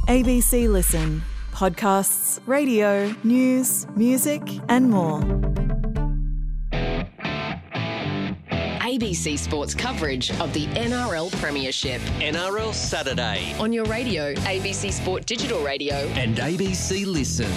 ABC Listen. Podcasts, radio, news, music and more. ABC Sports coverage of the NRL Premiership. NRL Saturday. On your radio, ABC Sport Digital Radio. And ABC Listen.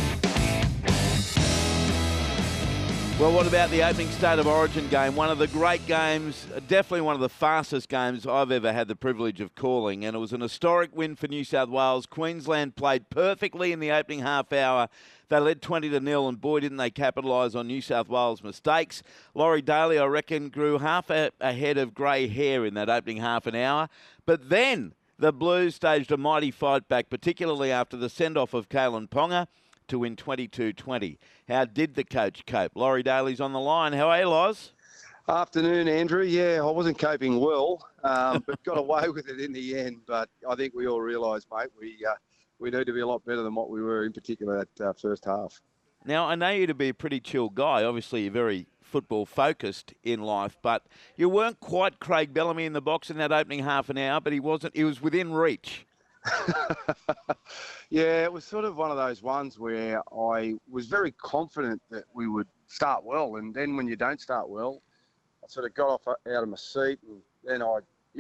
Well, what about the opening State of Origin game? One of the great games, definitely one of the fastest games I've ever had the privilege of calling, and it was an historic win for New South Wales. Queensland played perfectly in the opening half hour. They led 20-0, and boy, didn't they capitalise on New South Wales' mistakes. Laurie Daly, I reckon, grew half a head of grey hair in that opening half an hour. But then the Blues staged a mighty fight back, particularly after the send-off of Kalyn Ponga, to win 22-20. How did the coach cope? Laurie Daly's on the line. How are you, Loz? Afternoon, Andrew. Yeah, I wasn't coping well, but got away with it in the end. But I think we all realise, mate, we need to be a lot better than what we were, in particular that first half. Now, I know you to be a pretty chill guy. Obviously, you're very football-focused in life, but you weren't quite Craig Bellamy in the box in that opening half an hour, but he wasn't. He was within reach. Yeah, it was sort of one of those ones where I was very confident that we would start well, and then when you don't start well, I sort of got off out of my seat, and then I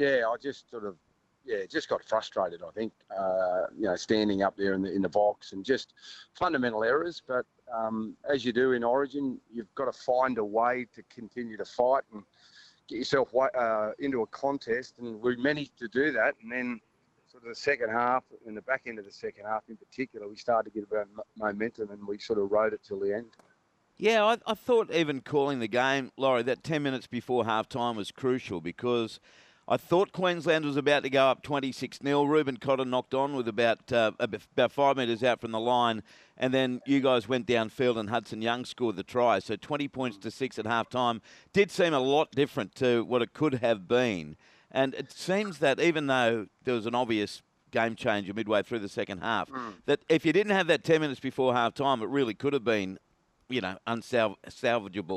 just got frustrated. I think standing up there in the box and just fundamental errors. But as you do in Origin, you've got to find a way to continue to fight and get yourself into a contest, and we managed to do that, and then. Sort of the second half, in the back end of the second half in particular, we started to get a bit of momentum and we sort of rode it till the end. Yeah, I thought even calling the game, Laurie, that 10 minutes before half-time was crucial because I thought Queensland was about to go up 26-0. Reuben Cotter knocked on with about 5 metres out from the line, and then you guys went downfield and Hudson Young scored the try. So 20 points to 6 at half-time did seem a lot different to what it could have been. And it seems that even though there was an obvious game changer midway through the second half, that if you didn't have that 10 minutes before half-time, it really could have been, unsalvageable.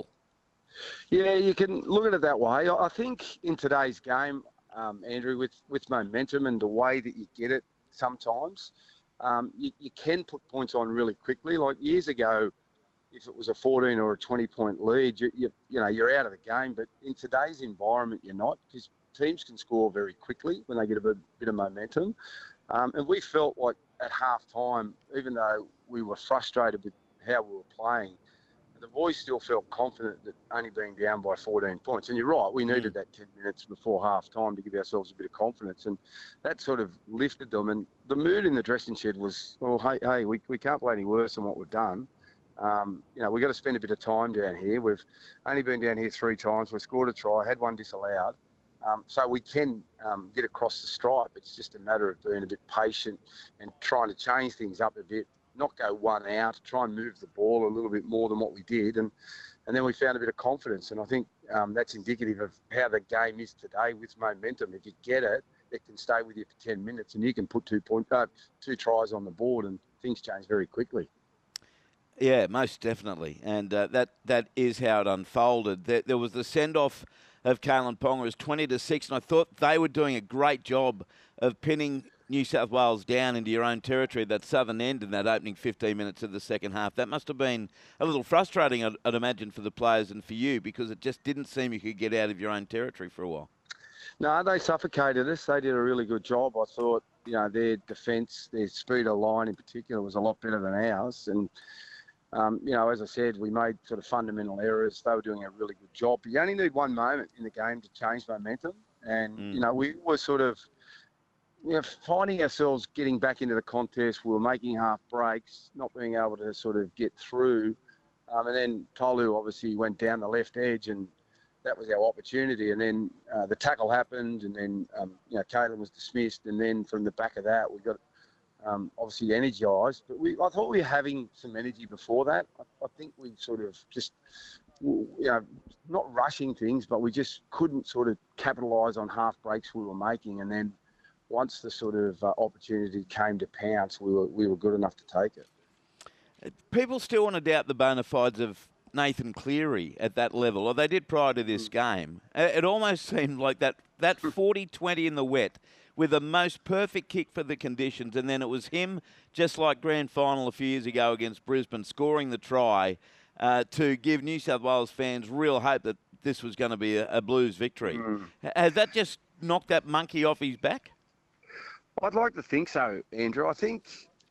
Yeah, you can look at it that way. I think in today's game, Andrew, with momentum and the way that you get it sometimes, you can put points on really quickly. Like years ago, if it was a 14 or a 20-point lead, you're out of the game. But in today's environment, you're not, because teams can score very quickly when they get a bit of momentum. And we felt like at half-time, even though we were frustrated with how we were playing, the boys still felt confident that only being down by 14 points. And you're right, we needed that 10 minutes before half-time to give ourselves a bit of confidence. And that sort of lifted them. And the mood in the dressing shed was, well, hey, we can't play any worse than what we've done. We've got to spend a bit of time down here. We've only been down here 3 times. We've scored a try, had one disallowed. So we can get across the stripe. It's just a matter of being a bit patient and trying to change things up a bit, not go one out, try and move the ball a little bit more than what we did. And then we found a bit of confidence. And I think that's indicative of how the game is today with momentum. If you get it, it can stay with you for 10 minutes and you can put 2 tries on the board and things change very quickly. Yeah, most definitely. And that is how it unfolded. There was the send-off of Kalyn Ponga. It was 20-6, and I thought they were doing a great job of pinning New South Wales down into your own territory, that southern end in that opening 15 minutes of the second half. That must have been a little frustrating, I'd imagine, for the players and for you, because it just didn't seem you could get out of your own territory for a while. No, they suffocated us. They did a really good job. I thought, their defence, their speed of line in particular was a lot better than ours. And as I said, we made sort of fundamental errors. They were doing a really good job. But you only need one moment in the game to change momentum. And, we were sort of, finding ourselves getting back into the contest. We were making half breaks, not being able to sort of get through. And then Tolu obviously went down the left edge, and that was our opportunity. And then the tackle happened, and then, Kalyn was dismissed. And then from the back of that, we got obviously energised, but I thought we were having some energy before that. I think we sort of just, not rushing things, but we just couldn't sort of capitalise on half breaks we were making. And then once the sort of opportunity came to pounce, we were good enough to take it. People still want to doubt the bona fides of Nathan Cleary at that level, or they did prior to this game. It almost seemed like that 40-20 in the wet with the most perfect kick for the conditions, and then it was him, just like grand final a few years ago against Brisbane, scoring the try to give New South Wales fans real hope that this was going to be a Blues victory. Has that just knocked that monkey off his back? I'd like to think so, Andrew. I think,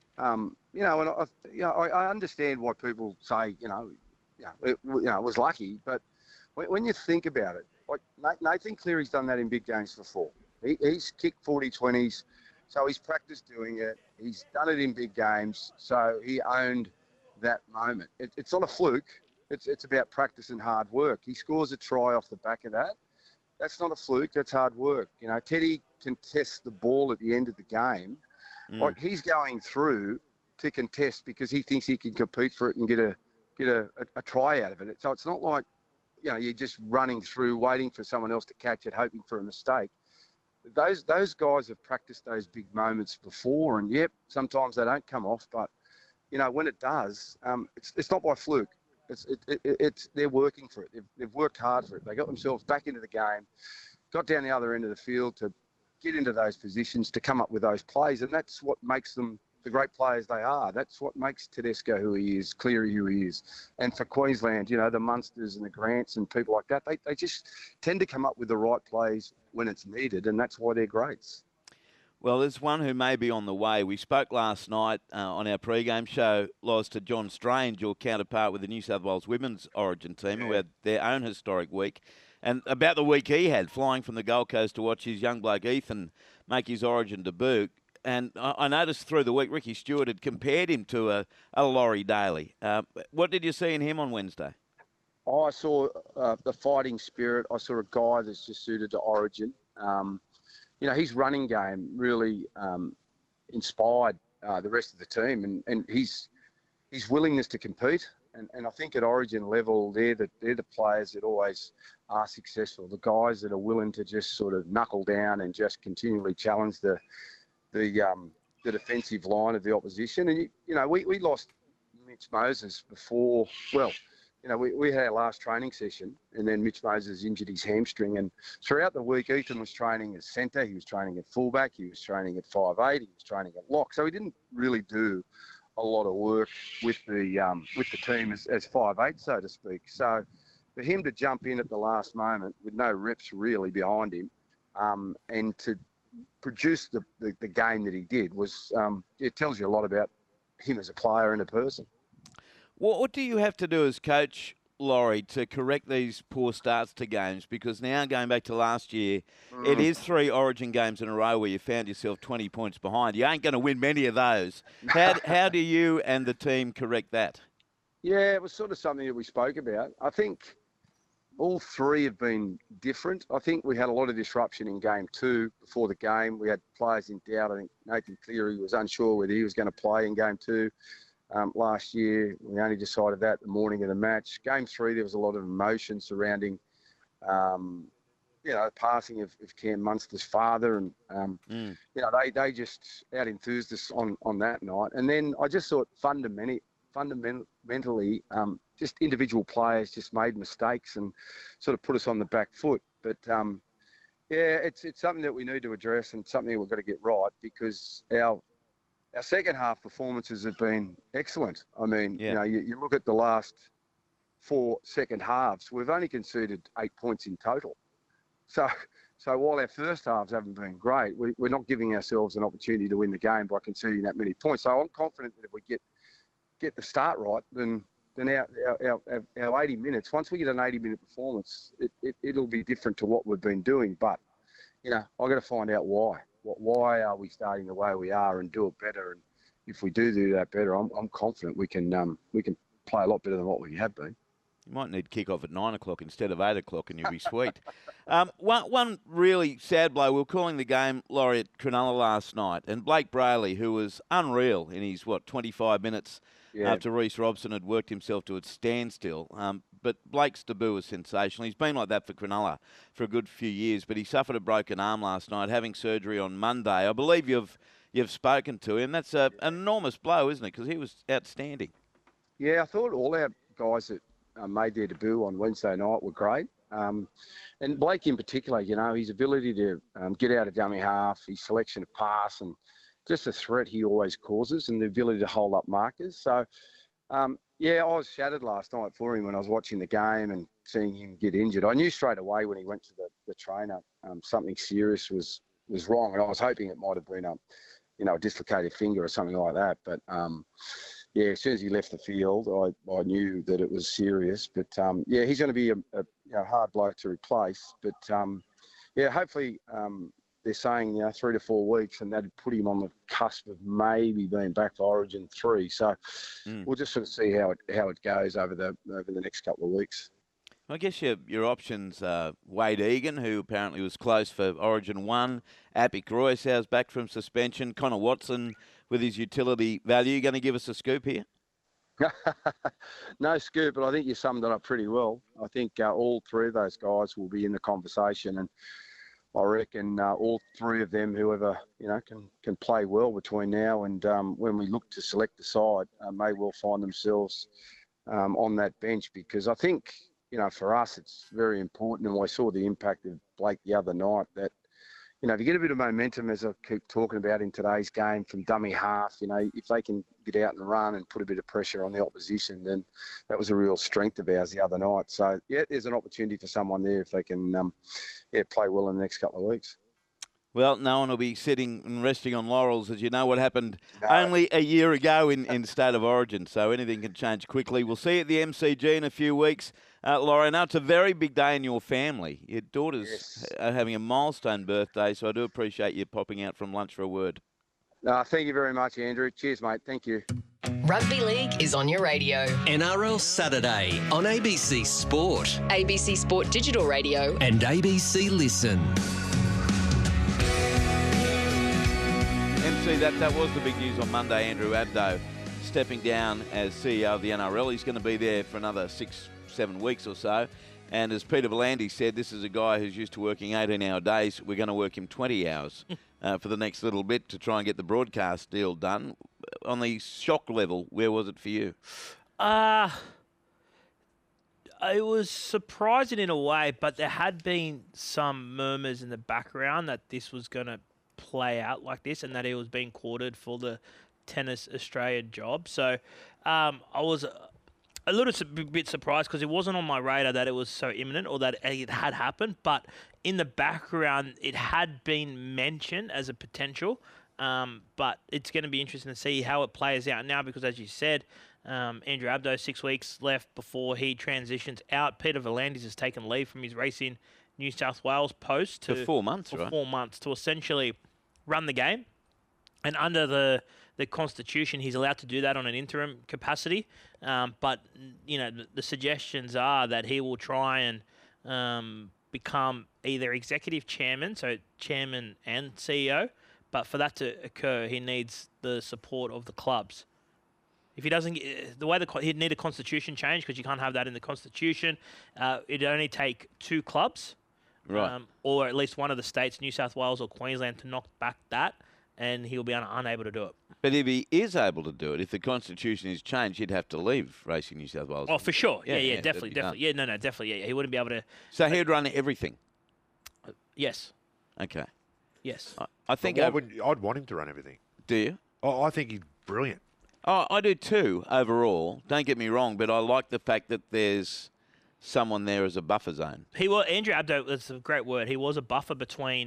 I understand why people say, it was lucky, but when you think about it, like Nathan Cleary's done that in big games before. He's kicked 40-20s, so he's practiced doing it. He's done it in big games, so he owned that moment. It's not a fluke. It's about practice and hard work. He scores a try off the back of that. That's not a fluke. That's hard work. Teddy contests the ball at the end of the game. Like, he's going through to contest because he thinks he can compete for it and get a try out of it. So it's not like, you're just running through, waiting for someone else to catch it, hoping for a mistake. Those guys have practiced those big moments before, and sometimes they don't come off, but when it does, it's not by fluke. It's they're working for it. They've worked hard for it. They got themselves back into the game, got down the other end of the field to get into those positions, to come up with those plays, and that's what makes them the great players they are. That's what makes Tedesco who he is, Cleary who he is. And for Queensland, the Munsters and the Grants and people like that, they just tend to come up with the right plays when it's needed, and that's why they're greats. Well, there's one who may be on the way. We spoke last night on our pre-game show, Loz, to John Strange, your counterpart with the New South Wales women's Origin team, who had their own historic week, and about the week he had, flying from the Gold Coast to watch his young bloke Ethan make his Origin debut. And I noticed through the week, Ricky Stewart had compared him to a Laurie Daly. What did you see in him on Wednesday? I saw the fighting spirit. I saw a guy that's just suited to Origin. His running game really inspired the rest of the team, and his willingness to compete. And I think at Origin level, they're the players that always are successful. The guys that are willing to just sort of knuckle down and just continually challenge the defensive line of the opposition. And we lost Mitch Moses before. Well, we had our last training session, and then Mitch Moses injured his hamstring. And throughout the week, Ethan was training as centre, he was training at fullback, he was training at 5'8", he was training at lock. So he didn't really do a lot of work with the team as 5'8", so to speak. So for him to jump in at the last moment with no reps really behind him, and to produce the game that he did was it tells you a lot about him as a player and a person. What do you have to do as coach, Laurie, to correct these poor starts to games? Because now, going back to last year, it is 3 Origin games in a row where you found yourself 20 points behind. You ain't going to win many of those. How do you and the team correct that? Yeah, it was sort of something that we spoke about. I think all 3 have been different. I think we had a lot of disruption in game 2 before the game. We had players in doubt. I think Nathan Cleary was unsure whether he was going to play in game 2. Last year, we only decided that the morning of the match. Game 3, there was a lot of emotion surrounding, the passing of Cam Munster's father, and they just out enthused us on that night. And then I just thought fundamentally, just individual players just made mistakes and sort of put us on the back foot. But it's something that we need to address and something we've got to get right, because our second half performances have been excellent. I mean, you look at the last 4 second halves, we've only conceded 8 points in total. So while our first halves haven't been great, we're not giving ourselves an opportunity to win the game by conceding that many points. So I'm confident that if we get the start right, then our 80 minutes, once we get an 80-minute performance, it'll be different to what we've been doing. But, I've got to find out why. Why are we starting the way we are and do it better? And if we do that better, I'm confident we can play a lot better than what we have been. You might need kick-off at 9 o'clock instead of 8 o'clock and you'll be sweet. One really sad blow, we were calling the game, Laurie, at Cronulla last night, and Blake Brayley, who was unreal in his, 25 minutes after Reece Robson had worked himself to a standstill. But Blake's debut was sensational. He's been like that for Cronulla for a good few years, but he suffered a broken arm last night, having surgery on Monday. I believe you've spoken to him. That's an enormous blow, isn't it? Because he was outstanding. Yeah, I thought all our guys that made their debut on Wednesday night were great. And Blake in particular, his ability to get out of dummy half, his selection of pass, and just the threat he always causes, and the ability to hold up markers. So, I was shattered last night for him when I was watching the game and seeing him get injured. I knew straight away when he went to the trainer something serious was wrong, and I was hoping it might have been a dislocated finger or something like that. But as soon as he left the field, I knew that it was serious. But he's going to be a hard bloke to replace. But hopefully they're saying 3 to 4 weeks, and that'd put him on the cusp of maybe being back for Origin 3. So we'll just sort of see how it goes over the next couple of weeks. I guess your options are Wade Egan, who apparently was close for Origin 1, Apik Royce's back from suspension, Connor Watson with his utility value. Going to give us a scoop here? No scoop, but I think you summed it up pretty well. I think all three of those guys will be in the conversation, and I reckon all three of them, whoever can play well between now and when we look to select the side, may well find themselves on that bench, because I think for us it's very important, and I saw the impact of Blake the other night, that to get a bit of momentum, as I keep talking about in today's game, from dummy half, if they can get out and run and put a bit of pressure on the opposition, then that was a real strength of ours the other night. So, there's an opportunity for someone there if they can play well in the next couple of weeks. Well, no one will be sitting and resting on laurels, as you know what happened only a year ago in State of Origin. So anything can change quickly. We'll see you at the MCG in a few weeks. Laurie, I know it's a very big day in your family. Your daughter's having a milestone birthday, so I do appreciate you popping out from lunch for a word. Thank you very much, Andrew. Cheers, mate. Thank you. Rugby League is on your radio. NRL Saturday on ABC Sport. ABC Sport Digital Radio. And ABC Listen. MC, that was the big news on Monday. Andrew Abdo stepping down as CEO of the NRL. He's going to be there for another 6-7 weeks or so. And as Peter V'landys said, this is a guy who's used to working 18-hour days. We're going to work him 20 hours for the next little bit to try and get the broadcast deal done. On the shock level, where was it for you? It was surprising in a way, but there had been some murmurs in the background that this was going to play out like this, and that he was being courted for the Tennis Australia job. So I was a little bit surprised, because it wasn't on my radar that it was so imminent or that it had happened, but in the background it had been mentioned as a potential. But it's going to be interesting to see how it plays out now, because as you said, Andrew Abdo, 6 weeks left before he transitions out. Peter V'landys has taken leave from his Racing New South Wales post for 4 months, for right? 4 months to essentially run the game. And under the Constitution, he's allowed to do that on an interim capacity. But, the suggestions are that he will try and become either executive chairman, so chairman and CEO. But for that to occur, he needs the support of the clubs. If he doesn't, he'd need a constitution change, because you can't have that in the Constitution. It'd only take 2 clubs, right, or at least one of the states, New South Wales or Queensland, to knock back that, and he'll be unable to do it. But if he is able to do it, if the Constitution is changed, he'd have to leave Racing New South Wales. Oh, for sure. Yeah, definitely. Definitely. Yeah, definitely. Yeah, he wouldn't be able to. So he'd run everything? Yes. Okay. Yes. I think I'd want him to run everything. Do you? Oh, I think he's brilliant. Oh, I do too, overall. Don't get me wrong, but I like the fact that there's someone there as a buffer zone. Andrew Abdo, that's a great word. He was a buffer between,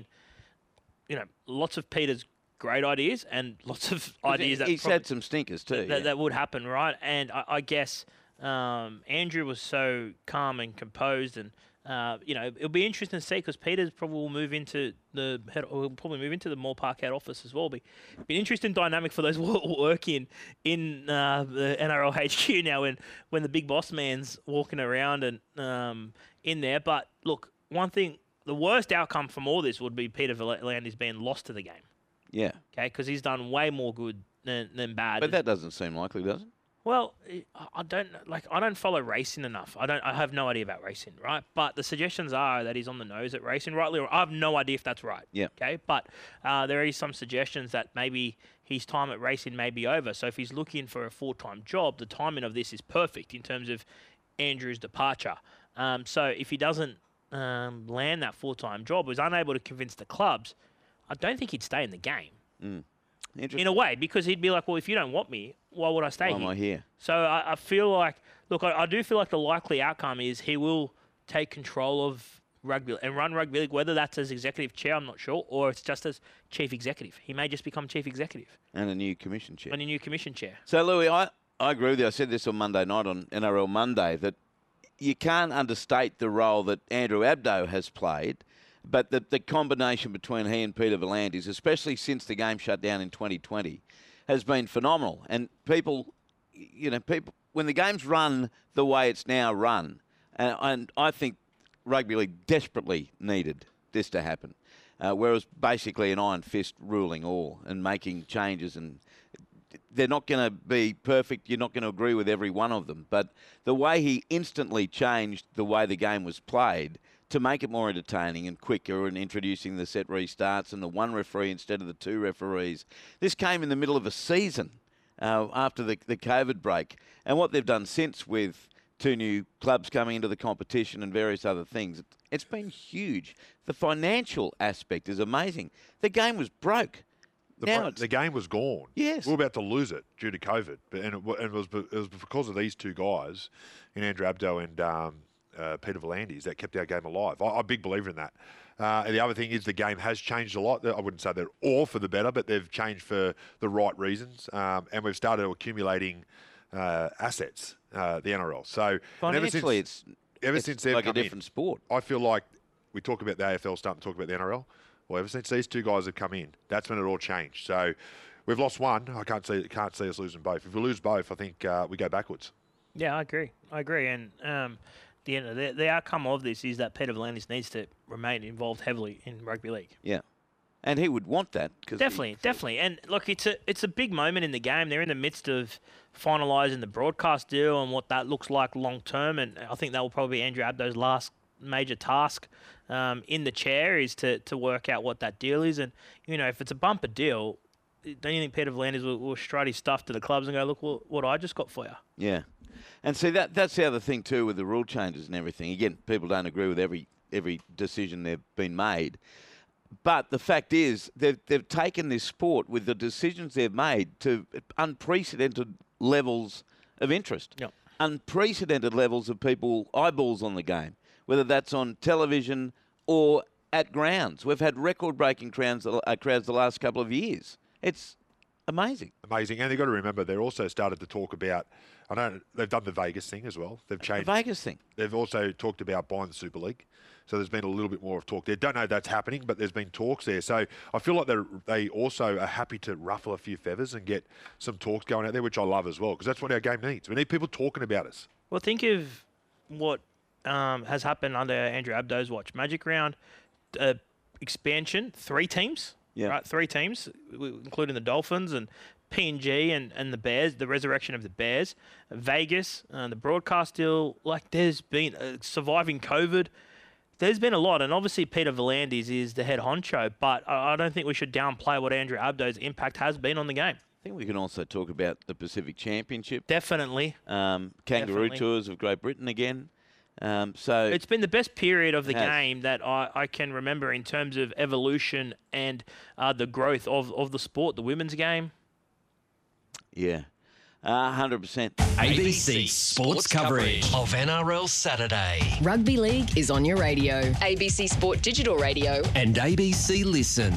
lots of Peter's great ideas and lots of ideas that he's had some stinkers too. That would happen, right? And I guess Andrew was so calm and composed, and it'll be interesting to see, because Peter's probably will move into the Moore Park head office as well. Be an interesting dynamic for those working in the NRL HQ now, when the big boss man's walking around and in there. But look, one thing, the worst outcome from all this would be Peter V'landys being lost to the game. Yeah. Okay, because he's done way more good than bad. But that doesn't seem likely, does it? Well, I don't follow racing enough. I have no idea about racing, right? But the suggestions are that he's on the nose at racing, rightly or I have no idea if that's right. Yeah. Okay, but there is some suggestions that maybe his time at racing may be over. So if he's looking for a full-time job, the timing of this is perfect in terms of Andrew's departure. So if he doesn't land that full-time job, was unable to convince the clubs, I don't think he'd stay in the game. Interesting. In a way, because he'd be like, well, if you don't want me, why would I stay Why here? am I here? So I feel like, look, I do feel like the likely outcome is he will take control of rugby and run rugby league, whether that's as executive chair, I'm not sure, or it's just as chief executive. He may just become chief executive And a new commission chair. and a new commission chair. So, Louis, I agree with you. I said this on Monday night on NRL Monday, that you can't understate the role that Andrew Abdo has played, but the combination between he and Peter V'landys, especially since the game shut down in 2020, has been phenomenal. And people, when the game's run the way it's now run, and I think rugby league desperately needed this to happen, where it was basically an iron fist ruling all and making changes, and they're not going to be perfect. You're not going to agree with every one of them. But the way he instantly changed the way the game was played to make it more entertaining and quicker, and introducing the set restarts and the one referee instead of the two referees. This came in the middle of a season after the COVID break. And what they've done since, with 2 new clubs coming into the competition and various other things, it's been huge. The financial aspect is amazing. The game was broke. The game was gone. Yes. We were about to lose it due to COVID. And it was because of these two guys, in Andrew Abdo and Peter V'landys, that kept our game alive. I'm a big believer in that. And the other thing is the game has changed a lot. I wouldn't say they're all for the better, but they've changed for the right reasons. And we've started accumulating assets, the NRL. So Financially, it's since they've like a come in, different sport. I feel like we talk about the AFL starting to talk about the NRL. Well, ever since these two guys have come in, that's when it all changed. So we've lost one. I can't see us losing both. If we lose both, I think we go backwards. Yeah, I agree. And the outcome of this is that Peter V'landys needs to remain involved heavily in rugby league. Yeah. And he would want that. Definitely. And look, it's a big moment in the game. They're in the midst of finalising the broadcast deal and what that looks like long term. And I think that will probably be Andrew Abdo's last major task in the chair, is to work out what that deal is. And, if it's a bumper deal, don't you think Peter V'landys will strut his stuff to the clubs and go, look, what I just got for you? Yeah. And see, that's the other thing too with the rule changes and everything. Again, people don't agree with every decision they've been made. But the fact is, they've taken this sport, with the decisions they've made, to unprecedented levels of interest. Yep. Unprecedented levels of people, eyeballs on the game, whether that's on television or at grounds. We've had record-breaking crowds the last couple of years. It's amazing. Amazing. And they've got to remember, they're also started to talk about, I know they've done the Vegas thing as well. They've changed The Vegas thing. They've also talked about buying the Super League. So there's been a little bit more of talk there. Don't know if that's happening, but there's been talks there. So I feel like they also are happy to ruffle a few feathers and get some talks going out there, which I love as well, because that's what our game needs. We need people talking about us. Well, think of what has happened under Andrew Abdo's watch. Magic Round expansion, 3 teams. Yeah. Right, 3 teams, including the Dolphins and PNG and the Bears, the resurrection of the Bears, Vegas, the broadcast deal. Like, there's been surviving COVID. There's been a lot, and obviously Peter V'landys is the head honcho, but I don't think we should downplay what Andrew Abdo's impact has been on the game. I think we can also talk about the Pacific Championship. Definitely. Kangaroo Definitely. Tours of Great Britain again. So It's been the best period of the game that I can remember in terms of evolution and the growth of the sport, the women's game. yeah, 100%. ABC Sports coverage of NRL Saturday. Rugby League is on your radio. ABC Sport Digital Radio. And ABC Listen.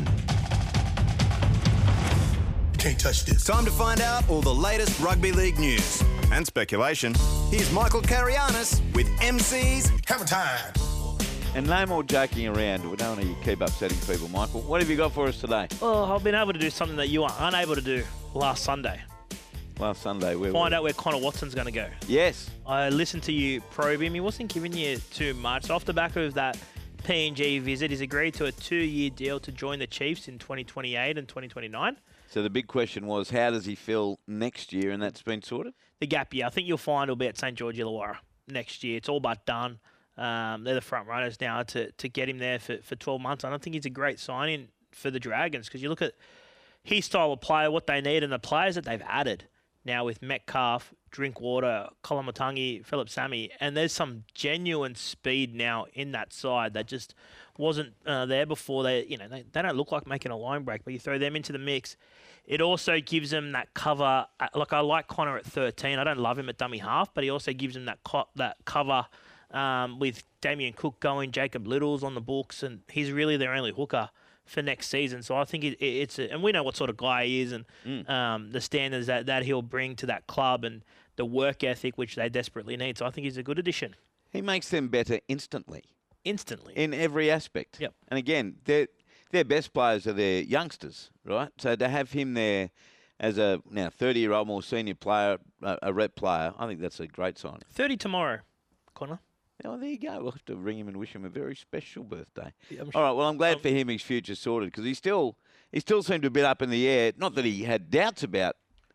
Can't touch this. Time to find out all the latest rugby league news and speculation. Here's Michael Carianis with MC's Hammer time. And no more joking around. We don't want to keep upsetting people, Michael. What have you got for us today? Well, I've been able to do something that you were unable to do last Sunday. Last Sunday, Find out where Connor Watson's going to go. Yes. I listened to you probe him. He wasn't giving you too much. So off the back of that PNG visit, he's agreed to a 2-year deal to join the Chiefs in 2028 and 2029. So the big question was, how does he feel next year? And that's been sorted? The gap year, I think you'll find he'll be at St. George Illawarra next year. It's all but done. They're the front runners now to get him there for 12 months. I don't think he's a great signing for the Dragons, because you look at his style of play, what they need, and the players that they've added now with Metcalf, Drinkwater, Kolomatangi, Philip Sami, and there's some genuine speed now in that side that just wasn't there before. They don't look like making a line break, but you throw them into the mix. It also gives them that cover. Like, I like Connor at 13. I don't love him at dummy half, but he also gives them that cover with Damien Cook going, Jacob Little's on the books, and he's really their only hooker for next season. So I think and we know what sort of guy he is, and the standards that he'll bring to that club and the work ethic which they desperately need. So I think he's a good addition. He makes them better instantly. In every aspect. Yep. And again, their best players are their youngsters, right? So to have him there as a now 30-year-old more senior player, a rep player, I think that's a great signing. 30 tomorrow, Connor. Oh, there you go. We'll have to ring him and wish him a very special birthday. Yeah, All right. Well, I'm glad for him his future's sorted, because he still seemed a bit up in the air. Not that he had doubts about,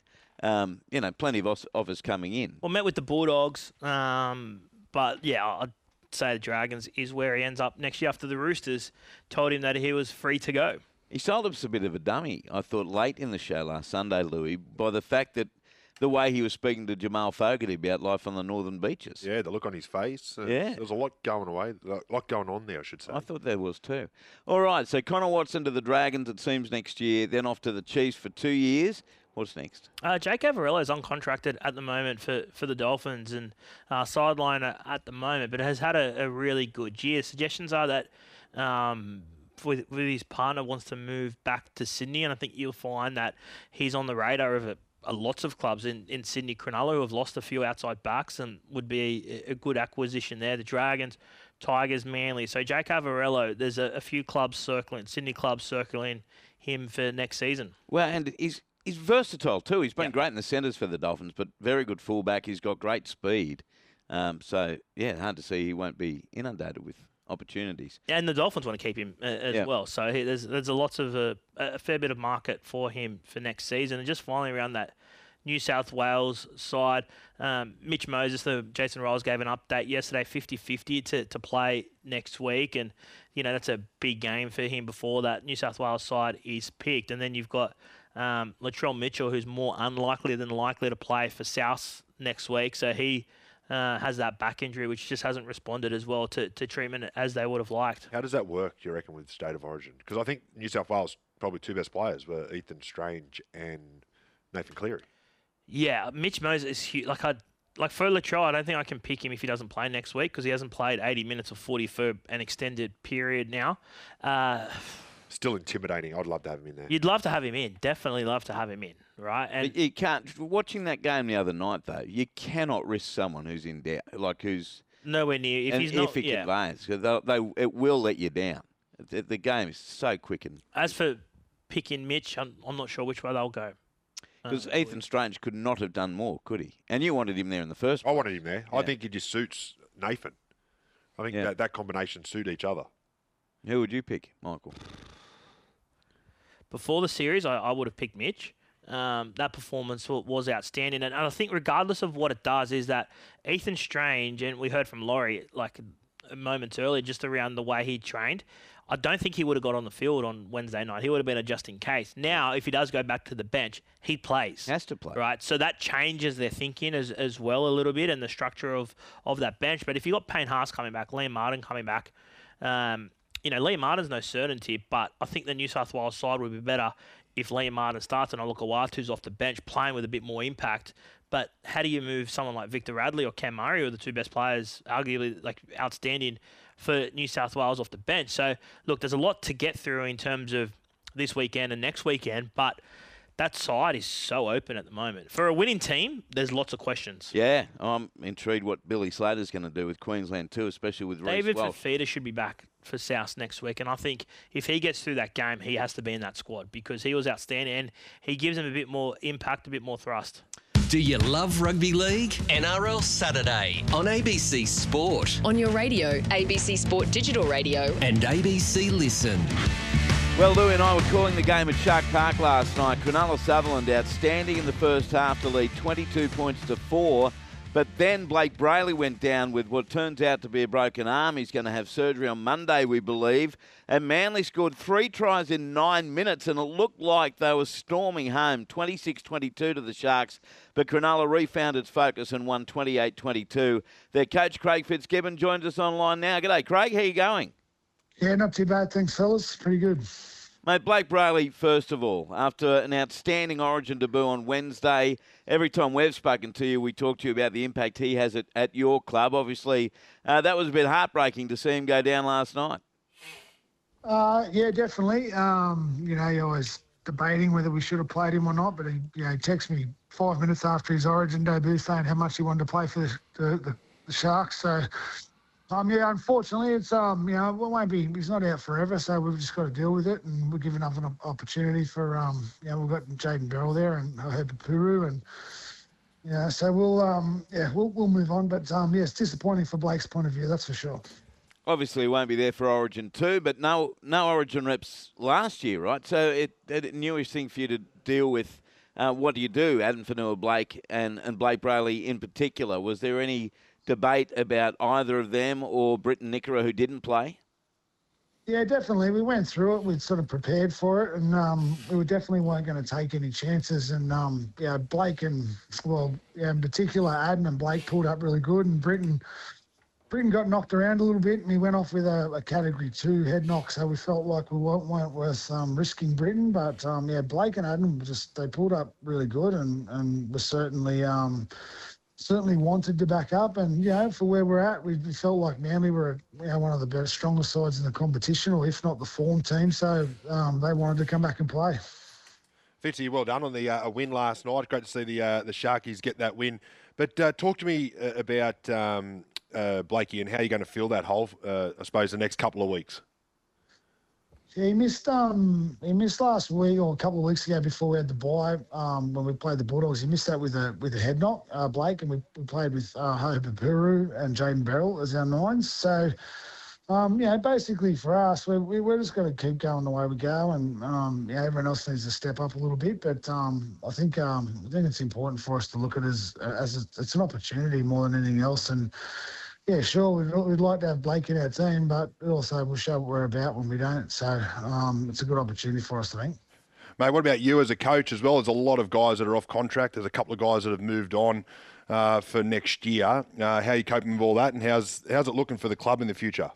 plenty of offers coming in. Well, met with the Bulldogs, but yeah, I'd say the Dragons is where he ends up next year after the Roosters told him that he was free to go. He sold us a bit of a dummy, I thought, late in the show last Sunday, Louis, by the fact that the way he was speaking to Jamal Fogarty about life on the northern beaches. Yeah, the look on his face. Yeah. There was a lot going on there, I should say. I thought there was too. All right, so Connor Watson to the Dragons, it seems, next year, then off to the Chiefs for 2 years. What's next? Jake Averillo is uncontracted at the moment for the Dolphins and sideline at the moment, but has had a really good year. Suggestions are that with his partner wants to move back to Sydney, and I think you'll find that he's on the radar of lots of clubs in Sydney. Cronulla, who have lost a few outside backs and would be a good acquisition there. The Dragons, Tigers, Manly. So Jake Averillo, there's a few clubs circling, Sydney clubs circling him for next season. Well, and he's versatile too. He's been great in the centres for the Dolphins, but very good fullback. He's got great speed. So, yeah, hard to see he won't be inundated with opportunities. And the Dolphins want to keep him as well. So there's a fair bit of market for him for next season. And just finally around that New South Wales side, Mitch Moses, Jason Ryles gave an update yesterday, 50-50 to play next week. And, that's a big game for him before that New South Wales side is picked. And then you've got Latrell Mitchell, who's more unlikely than likely to play for South next week. So he has that back injury, which just hasn't responded as well to treatment as they would have liked. How does that work, do you reckon, with State of Origin? Because I think New South Wales' probably two best players were Ethan Strange and Nathan Cleary. Yeah, Mitch Moses is huge. Like for Latrell, I don't think I can pick him if he doesn't play next week because he hasn't played 80 minutes or 40 for an extended period now. Still intimidating. I'd love to have him in there. You'd love to have him in. Definitely love to have him in, right? And but you can't. Watching that game the other night, though, you cannot risk someone who's in doubt, who's nowhere near. If he's not, advanced, it will let you down. The game is so quick. And as for picking Mitch, I'm not sure which way they'll go. Because Ethan Strange could not have done more, could he? And you wanted him there in the first place. I wanted him there. Yeah. I think he just suits Nathan. I think that combination suit each other. Who would you pick, Michael? Before the series, I would have picked Mitch. That performance was outstanding. And I think regardless of what it does is that Ethan Strange, and we heard from Laurie moments earlier just around the way he trained, I don't think he would have got on the field on Wednesday night. He would have been a just in case. Now, if he does go back to the bench, he plays. Has to play. Right? So that changes their thinking as well a little bit and the structure of that bench. But if you've got Payne Haas coming back, Liam Martin coming back, Liam Martin's no certainty, but I think the New South Wales side would be better if Liam Martin starts and Olukawatu's off the bench playing with a bit more impact. But how do you move someone like Victor Radley or Cam Murray, who are the two best players, arguably outstanding for New South Wales off the bench? So, look, there's a lot to get through in terms of this weekend and next weekend, but that side is so open at the moment. For a winning team, there's lots of questions. Yeah, I'm intrigued what Billy Slater's going to do with Queensland too, especially with Reece David Welch. Fifita should be back for South next week, and I think if he gets through that game, he has to be in that squad because he was outstanding and he gives them a bit more impact, a bit more thrust. Do you love rugby league? NRL Saturday on ABC Sport. On your radio, ABC Sport Digital Radio. And ABC Listen. Well, Louie and I were calling the game at Shark Park last night. Cronulla Sutherland outstanding in the first half to lead 22 points to 4. But then Blake Brayley went down with what turns out to be a broken arm. He's going to have surgery on Monday, we believe. And Manly scored 3 tries in 9 minutes, and it looked like they were storming home, 26-22 to the Sharks. But Cronulla refound its focus and won 28-22. Their coach, Craig Fitzgibbon, joins us online now. G'day, Craig. How you going? Yeah, not too bad. Thanks, fellas. Pretty good. Mate, Blake Brayley, first of all, after an outstanding Origin debut on Wednesday, every time we've spoken to you, we talk to you about the impact he has at your club. Obviously, that was a bit heartbreaking to see him go down last night. Yeah, definitely. You're always debating whether we should have played him or not, but he texted me 5 minutes after his Origin debut saying how much he wanted to play for the Sharks. So, unfortunately, it's it won't be. He's not out forever, so we've just got to deal with it, and we're giving up an opportunity for we've got Jaden Beryl there and Herbert Puru, and so we'll move on. But it's disappointing for Blake's point of view, that's for sure. Obviously, he won't be there for Origin 2, but no Origin reps last year, right? So it's a newish thing for you to deal with. What do you do, Adam Fanua-Blake and Blake Brayley in particular? Was there any debate about either of them or Britton Nickera, who didn't play? Yeah, definitely. We went through it. We'd sort of prepared for it, and we definitely weren't going to take any chances. And Blake and in particular, Adam and Blake pulled up really good, and Britton got knocked around a little bit, and he went off with a Category 2 head knock, so we felt like we weren't worth risking Britton. But, Blake and Adam, they pulled up really good and were certainly wanted to back up. And, for where we're at, we felt like Manly were one of the best, strongest sides in the competition, or if not the form team, so they wanted to come back and play. Fitzy, well done on the a win last night. Great to see the Sharkies get that win. But talk to me about Blakey and how you're going to fill that hole, I suppose, the next couple of weeks. Yeah, he missed last week or a couple of weeks ago before we had the bye when we played the Bulldogs. He missed that with a head knock, Blake, and we played with Herbert Puru and Jaden Beryl as our nines. So, basically for us, we're just going to keep going the way we go, and everyone else needs to step up a little bit. But I think it's important for us to look at it as it's an opportunity more than anything else. And yeah, sure, we'd like to have Blake in our team, but also we'll show what we're about when we don't. So it's a good opportunity for us, I think. Mate, what about you as a coach as well? There's a lot of guys that are off contract. There's a couple of guys that have moved on for next year. How are you coping with all that, and how's it looking for the club in the future?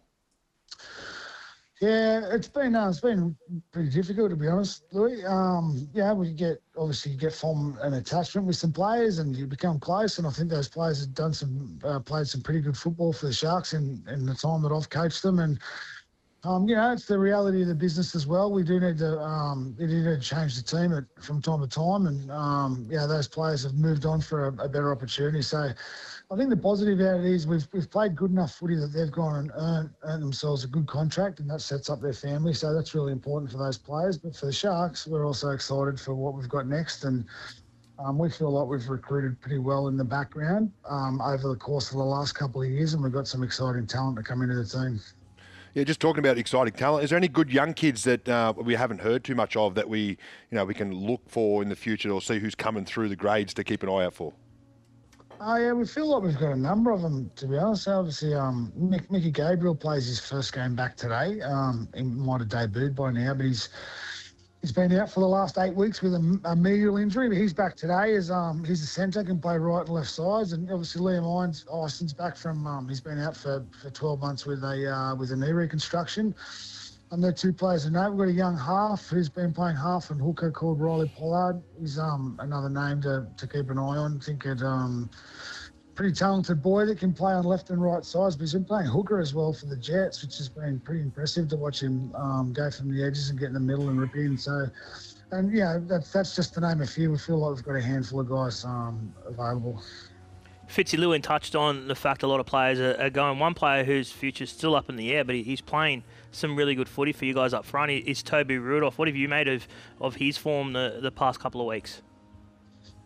Yeah, it's been pretty difficult, to be honest, Louis. We get from an attachment with some players, and you become close. And I think those players have done played some pretty good football for the Sharks in the time that I've coached them. And it's the reality of the business as well. We do need to change the team from time to time, and those players have moved on for a better opportunity. So I think the positive out of it is we've played good enough footy that they've gone and earned themselves a good contract, and that sets up their family. So that's really important for those players. But for the Sharks, we're also excited for what we've got next, and we feel like we've recruited pretty well in the background over the course of the last couple of years, and we've got some exciting talent to come into the team. Yeah, just talking about exciting talent, is there any good young kids that we haven't heard too much of that we can look for in the future, or see who's coming through the grades to keep an eye out for? We feel like we've got a number of them, to be honest. Obviously, Mickey Gabriel plays his first game back today. He might have debuted by now, but he's been out for the last 8 weeks with a medial injury, but he's back today. He's a centre, can play right and left sides. And obviously Liam Ison's back from, he's been out for 12 months with a knee reconstruction. And they're two players I know. We've got a young half who's been playing half and hooker called Riley Pollard. He's another name to keep an eye on. I think pretty talented boy that can play on left and right sides, but he's been playing hooker as well for the Jets, which has been pretty impressive to watch him go from the edges and get in the middle and rip in. So, and that's just to name a few. We feel like we've got a handful of guys available. Fitzy, Lewin touched on the fact a lot of players are going. One player whose future's still up in the air, but he's playing some really good footy for you guys up front is Toby Rudolph. What have you made of his form the past couple of weeks?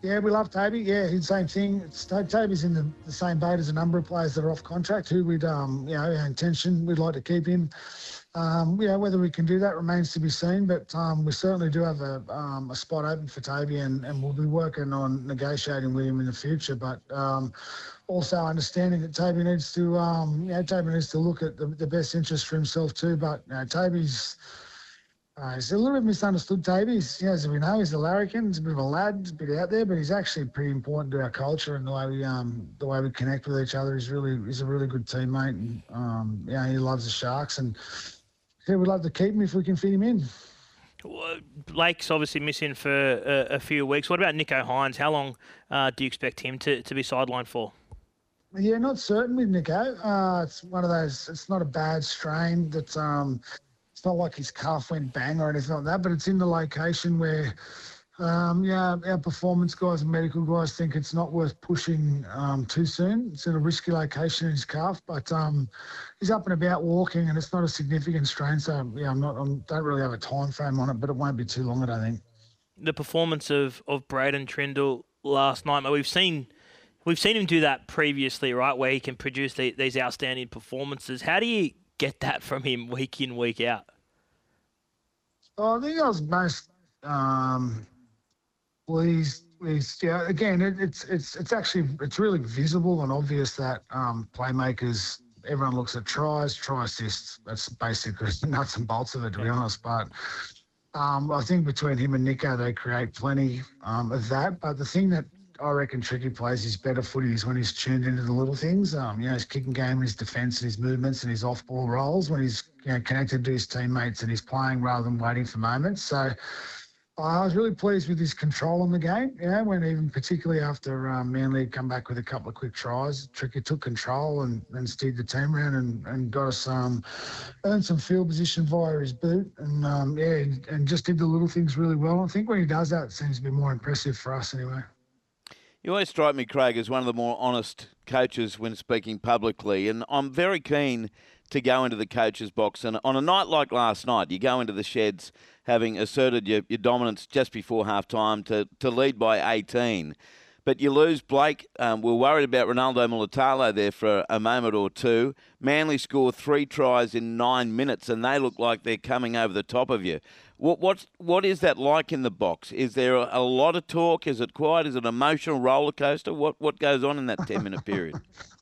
Yeah, we love Toby. Yeah, he's the same thing. Toby's in the same boat as a number of players that are off contract who we'd, our intention, we'd like to keep him. Whether we can do that remains to be seen, but we certainly do have a spot open for Toby and we'll be working on negotiating with him in the future. But also understanding that Toby needs to, look at the best interest for himself too. But Toby's... he's a little bit misunderstood, Toby. As we know, he's a larrikin. He's a bit of a lad. He's a bit out there, but he's actually pretty important to our culture and the way we connect with each other. He's a really good teammate. And, he loves the Sharks. And we'd love to keep him if we can fit him in. Well, Blake's obviously missing for a few weeks. What about Nicho Hynes? How long do you expect him to be sidelined for? Yeah, not certain with Nicho. It's one of those. It's not a bad strain. That's It's not like his calf went bang or anything like that, but it's in the location where, our performance guys and medical guys think it's not worth pushing too soon. It's in a risky location in his calf, but he's up and about walking, and it's not a significant strain. So I don't really have a time frame on it, but it won't be too long, I don't think. The performance of Braden Trindle last night, we've seen him do that previously, right? Where he can produce these outstanding performances. How do you get that from him week in, week out? I think I was most pleased. Again, it's really visible and obvious that playmakers. Everyone looks at try assists. That's basically nuts and bolts of it, to be honest. But I think between him and Nicho, they create plenty of that. But the thing that I reckon Tricky plays his better footy is when he's tuned into the little things. His kicking game, his defence, and his movements, and his off-ball rolls. When he's connected to his teammates and he's playing rather than waiting for moments. So I was really pleased with his control in the game. When even particularly after Manly had come back with a couple of quick tries, Tricky took control and steered the team around and got us earned some field position via his boot and just did the little things really well. I think when he does that, it seems to be more impressive for us anyway. You always strike me, Craig, as one of the more honest coaches when speaking publicly, and I'm very keen to go into the coach's box. And on a night like last night, you go into the sheds having asserted your dominance just before half-time to lead by 18. But you lose Blake. We're worried about Ronaldo Mulitalo there for a moment or two. Manly score 3 tries in 9 minutes, and they look like they're coming over the top of you. What is that like in the box? Is there a lot of talk? Is it quiet? Is it an emotional roller coaster? What goes on in that 10-minute period?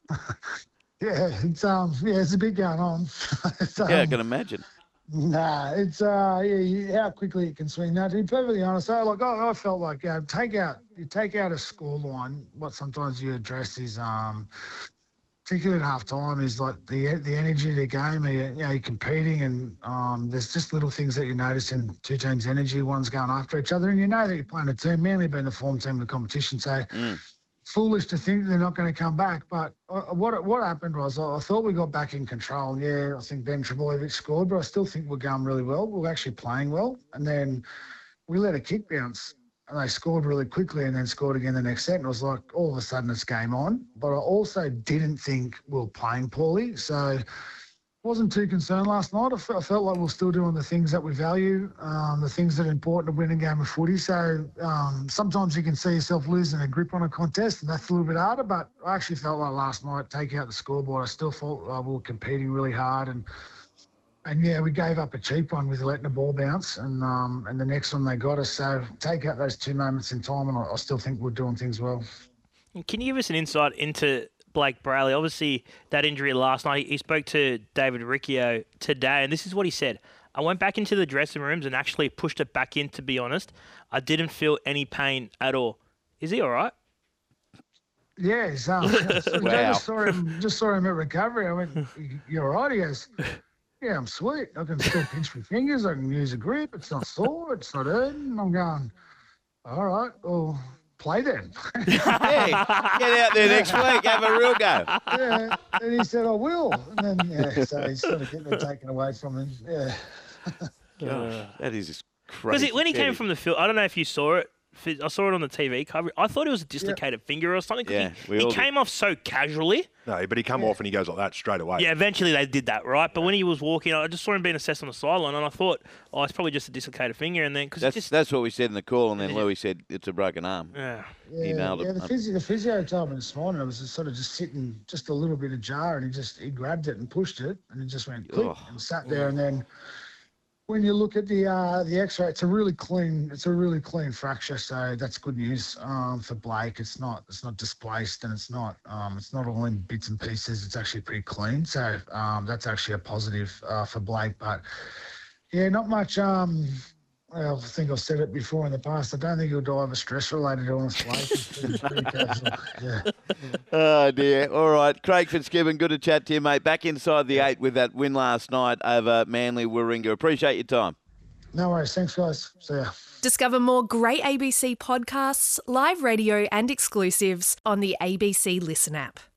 It's a bit going on. I can imagine. It's how quickly it can swing. Now, to be perfectly honest, I felt like take out a scoreline. What sometimes you address is particularly at half time is like the energy of the game. You're competing and there's just little things that you notice in two teams' energy. One's going after each other, and you know that you're playing a team. Manly being the form team of the competition, so. Foolish to think they're not going to come back, but what happened was I thought we got back in control. I think Ben Trbojevic scored, but I still think we're going really well. We're actually playing well, and then we let a kick bounce, and they scored really quickly, and then scored again the next set. And it was like all of a sudden it's game on. But I also didn't think we were playing poorly, so. Wasn't too concerned last night. I felt like we're still doing the things that we value, the things that are important to win a game of footy. So sometimes you can see yourself losing a grip on a contest, and that's a little bit harder. But I actually felt like last night, take out the scoreboard, I still felt we were competing really hard. And we gave up a cheap one with letting the ball bounce, and the next one they got us. So take out those 2 moments in time, and I still think we're doing things well. Can you give us an insight into Blake Brayley? Obviously, that injury last night, he spoke to David Riccio today, and this is what he said. I went back into the dressing rooms and actually pushed it back in, to be honest. I didn't feel any pain at all. Is he all right? Yeah, he's wow. Just saw him at recovery. I went, "You all right?" He goes, "Yeah, I'm sweet. I can still pinch my fingers. I can use a grip. It's not sore. It's not hurting." I'm going, "All right, well, play then." Hey, get out there next week, have a real go. Yeah, and he said, "I will." And then, so he's sort of getting it taken away from him. Yeah. Gosh, that is crazy. Because when he came from the field, I don't know if you saw it, I saw it on the TV coverage. I thought it was a dislocated finger or something. 'Cause Yeah, he came off so casually. No, but he come off and he goes like that straight away. Yeah, eventually they did that, right? But when he was walking, I just saw him being assessed on the sideline, and I thought, oh, it's probably just a dislocated finger. And then that's what we said in the call, and then Louis said it's a broken arm. Yeah, he nailed it. The physio told me this morning it was sort of just sitting, just a little bit ajar, and he grabbed it and pushed it, and it just went click and sat there, and then. When you look at the X-ray, it's a really clean fracture, so that's good news for Blake. It's not displaced, and it's not all in bits and pieces. It's actually pretty clean, so that's actually a positive for Blake. But yeah, not much. I think I've said it before in the past. I don't think he'll die of a stress-related illness, Blake. It's pretty casual. Yeah. Oh, dear. All right. Craig Fitzgibbon, good to chat to you, mate. Back inside the 8 with that win last night over Manly Warringah. Appreciate your time. No worries. Thanks, guys. See ya. Discover more great ABC podcasts, live radio and exclusives on the ABC Listen app.